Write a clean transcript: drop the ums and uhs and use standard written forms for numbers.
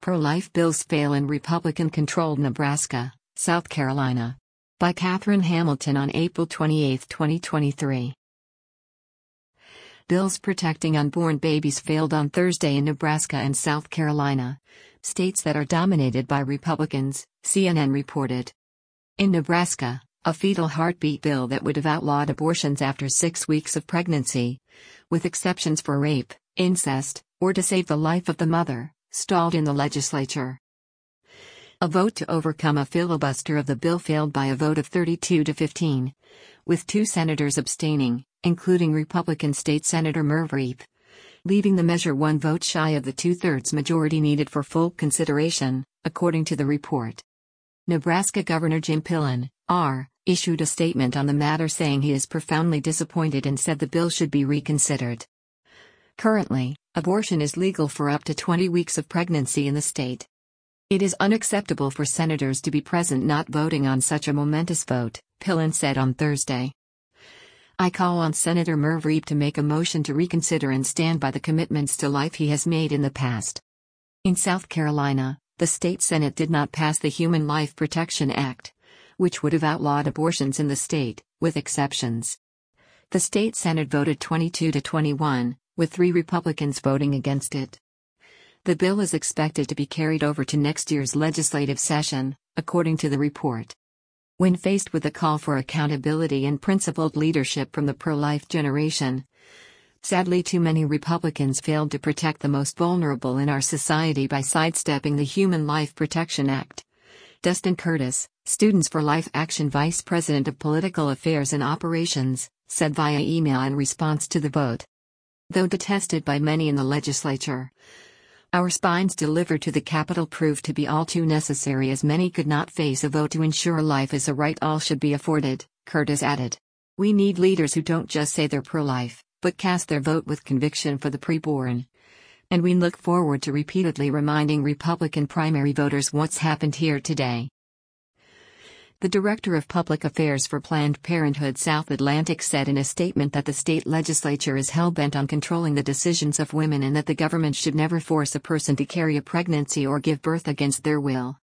Pro-life bills fail in Republican-controlled Nebraska, South Carolina. By Catherine Hamilton on April 28, 2023. Bills protecting unborn babies failed on Thursday in Nebraska and South Carolina, states that are dominated by Republicans, CNN reported. In Nebraska, a fetal heartbeat bill that would have outlawed abortions after 6 weeks of pregnancy, with exceptions for rape, incest, or to save the life of the mother, stalled in the legislature. A vote to overcome a filibuster of the bill failed by a vote of 32 to 15, with 2 senators abstaining, including Republican State Senator Merv Reep, leaving the measure 1 vote shy of the 2/3 majority needed for full consideration, according to the report. Nebraska Governor Jim Pillen, R., issued a statement on the matter saying he is profoundly disappointed and said the bill should be reconsidered. Currently, abortion is legal for up to 20 weeks of pregnancy in the state. It is unacceptable for senators to be present not voting on such a momentous vote, Pillen said on Thursday. I call on Senator Merv Reep to make a motion to reconsider and stand by the commitments to life he has made in the past. In South Carolina, the state Senate did not pass the Human Life Protection Act, which would have outlawed abortions in the state, with exceptions. The state Senate voted 22 to 21, with 3 Republicans voting against it. The bill is expected to be carried over to next year's legislative session, according to the report. When faced with a call for accountability and principled leadership from the pro-life generation, sadly too many Republicans failed to protect the most vulnerable in our society by sidestepping the Human Life Protection Act. Dustin Curtis, Students for Life Action Vice President of Political Affairs and Operations, said via email in response to the vote. Though detested by many in the legislature, our spines delivered to the Capitol proved to be all too necessary as many could not face a vote to ensure life is a right all should be afforded, Curtis added. We need leaders who don't just say they're pro-life, but cast their vote with conviction for the preborn. And we look forward to repeatedly reminding Republican primary voters what's happened here today. The Director of Public Affairs for Planned Parenthood South Atlantic said in a statement that the state legislature is hell-bent on controlling the decisions of women and that the government should never force a person to carry a pregnancy or give birth against their will.